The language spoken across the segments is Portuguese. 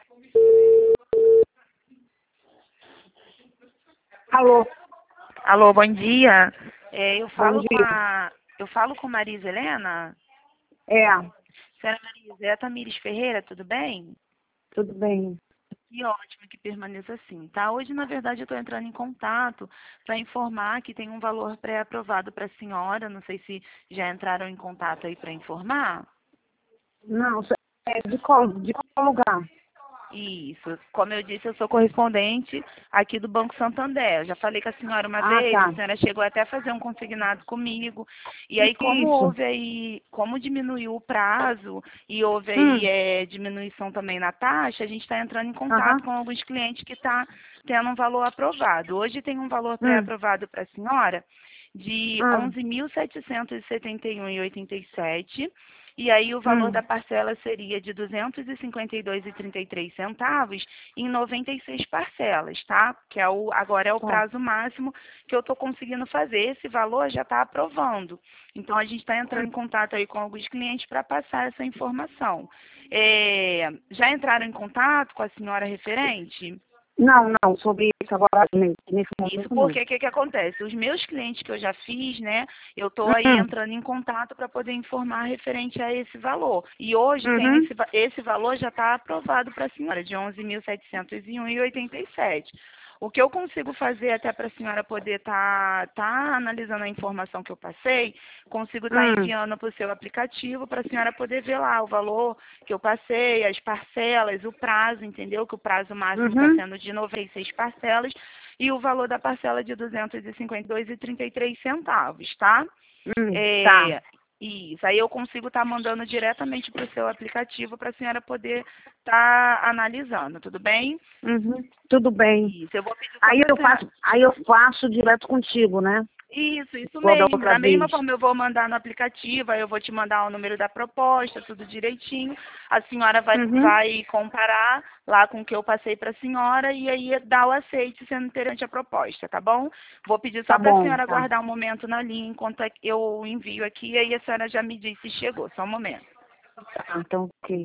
Alô? Alô, bom dia. Eu Bom falo dia. eu falo com Marisa Helena. É, Senhora Marisa, é a Tamires Ferreira, tudo bem? tudo bem. Que ótimo que permaneça assim, tá? Hoje, na verdade, eu estou entrando em contato para informar que tem um valor pré-aprovado para a senhora. Não sei se já entraram em contato aí para informar. Não, de qual lugar? Isso. Como eu disse, eu sou correspondente aqui do Banco Santander. Eu já falei com a senhora uma Ah, vez, a tá. senhora chegou até a fazer um consignado comigo. E aí, como Isso. houve aí, como diminuiu o prazo e houve aí Hum, diminuição também na taxa, a gente está entrando em contato aham, com alguns clientes que está tendo um valor aprovado. Hoje tem um valor hum, pré-aprovado para a senhora de hum, 11.771,87. E aí o valor da hum. parcela seria de R$ 252,33 em 96 parcelas, tá? Que é agora é o Tá. prazo máximo que eu estou conseguindo fazer. Esse valor já está aprovando. Então a gente está entrando em contato aí com alguns clientes para passar essa informação. Já entraram em contato com a senhora referente? Não, sobre isso agora, nesse Isso momento não. porque o que acontece? Os meus clientes que eu já fiz, né? Eu estou aí Hum, entrando em contato para poder informar referente a esse valor. E hoje tem uhum, esse valor já está aprovado para a senhora, de 11.701,87. O que eu consigo fazer até para a senhora poder tá analisando a informação que eu passei, consigo estar hum, enviando para o seu aplicativo para a senhora poder ver lá o valor que eu passei, as parcelas, o prazo, entendeu? Que o prazo máximo está uhum, sendo de 96 parcelas e o valor da parcela de R$ 252,33, tá? tá. É, isso, aí eu consigo estar mandando diretamente para o seu aplicativo para a senhora poder estar analisando, tudo bem? Uhum, tudo bem. Isso, eu vou pedir só para a senhora. Aí eu faço direto contigo, né? Isso Igual da mesmo. outra Da mesma vez. forma eu vou mandar no aplicativo, aí eu vou te mandar o número da proposta, tudo direitinho. A senhora Uhum, vai comparar lá com o que eu passei para a senhora e aí dar o aceite sendo perante a proposta, tá bom? Vou pedir só tá para a bom, senhora tá. aguardar um momento na linha enquanto eu envio aqui, e aí a senhora já me diz se chegou. Só um momento. Tá, então, ok.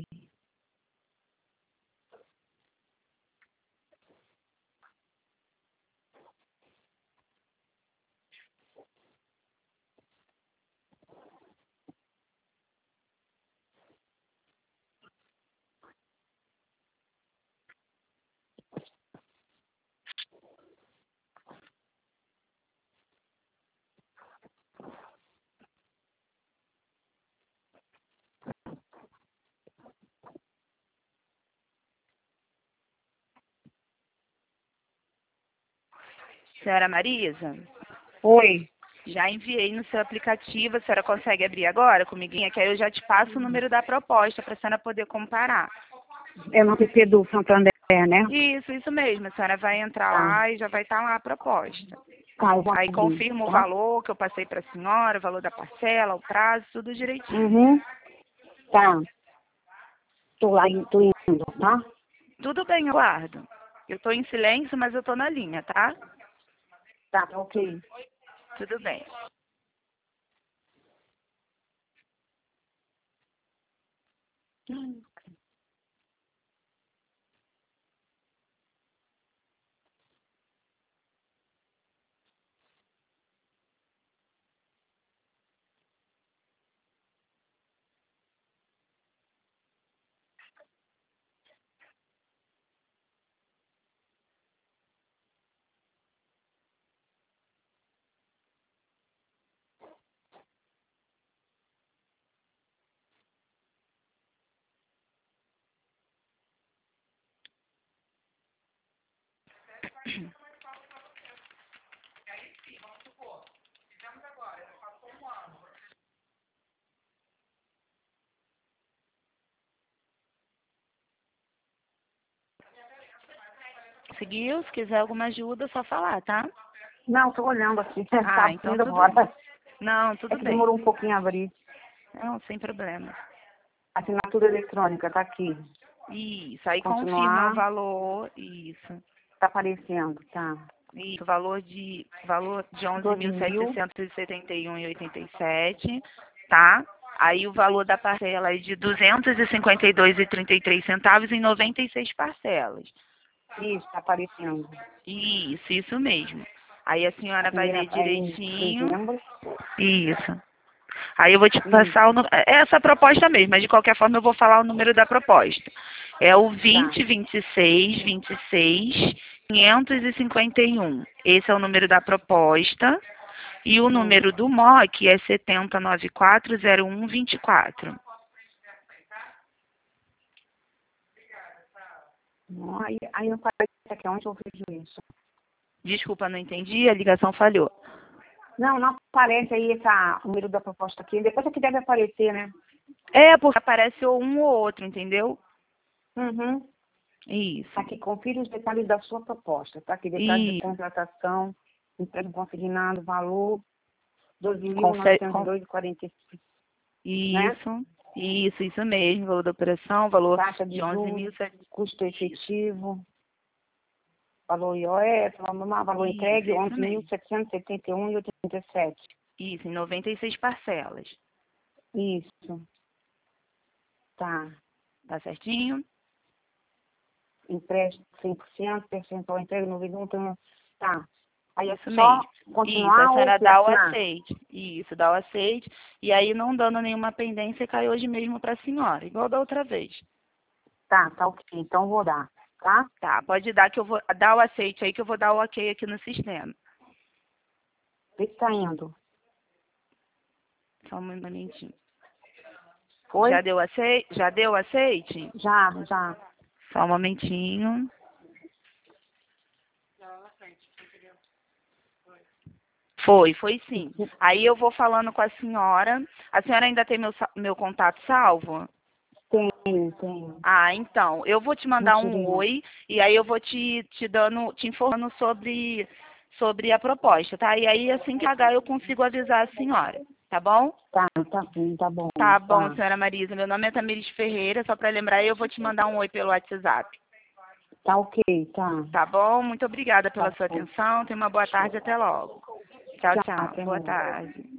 Senhora Marisa, Oi. já enviei no seu aplicativo, a senhora consegue abrir agora comiguinha, que aí eu já te passo o número da proposta para a senhora poder comparar. É no app do Santander, né? Isso mesmo. A senhora vai entrar Tá. lá e já vai estar lá a proposta. Tá, eu vou Aí abrir, confirma o tá? valor que eu passei para a senhora, o valor da parcela, o prazo, tudo direitinho. Uhum. Tá. Tô lá, tô indo, tá? Tudo bem, Eduardo. Eu estou em silêncio, mas eu estou na linha, tá? Tá, ok. Tudo bem. Seguiu? Se quiser alguma ajuda, é só falar, tá? Não, tô olhando aqui. Tá Ah, então abrindo tudo. agora. Não, É tudo que bem. demorou um pouquinho a abrir. Não, sem problema. Assinatura eletrônica, tá aqui. Isso, aí confirma o Continuar. valor, isso. Tá aparecendo, tá. Isso, valor de 12 mil. 11.771,87, tá? Aí o valor da parcela é de R$ 252,33 em 96 parcelas. Isso, tá aparecendo. Isso mesmo. Aí a senhora A vai primeira ler é em direitinho. dezembro. Isso. Aí eu vou te Isso, passar essa proposta mesmo, mas de qualquer forma eu vou falar o número da proposta. É o 2026 Esse é o número da proposta. E o número do MOC é 70940124. Não, aí não aparece aqui onde eu vejo isso. Desculpa, não entendi, a ligação falhou. Não, não aparece aí o número da proposta aqui. Depois aqui deve aparecer, né? É, porque aparece um ou outro, entendeu? Uhum. Isso. Tá aqui, confira os detalhes da sua proposta. Tá aqui, detalhes de contratação, empréstimo consignado, valor, Confe- 12.902,45, né? Isso mesmo. Valor da operação, valor Taxa de de juros, 11.700. custo efetivo, valor IOF, valor entregue, Isso mesmo. 11.771,87. Isso, em 96 parcelas. Isso. Tá. Tá certinho? Empréstimo 100%, percentual entregue 91, tá. Aí é Isso só mesmo. Isso, continuar a ou senhora dá o assinar? aceite. Isso, dá o aceite. E aí, não dando nenhuma pendência, cai hoje mesmo para a senhora, igual da outra vez. Tá ok. Então vou dar, tá? Tá, pode dar que eu vou dar o aceite aí, que eu vou dar o ok aqui no sistema. Vê se tá indo. Só um momentinho. Foi? Já deu aceite? Já deu o aceite? Já. Só um momentinho. Foi sim. Aí eu vou falando com a senhora. A senhora ainda tem meu contato salvo? Tenho. Ah, então, eu vou te Não mandar um tirei, não. oi e aí eu vou te informando sobre a proposta, tá? E aí, assim que pagar, eu consigo avisar a senhora, tá bom? Tá sim, tá bom. Tá bom, Tá. senhora Marisa. Meu nome é Tamiris Ferreira, só para lembrar, eu vou te mandar um oi pelo WhatsApp. Tá ok, tá. Tá bom? Muito obrigada pela Tá sua bom. atenção. Tenha uma boa tarde, até logo. Tchau, Tchau, tchau. até Boa logo. tarde.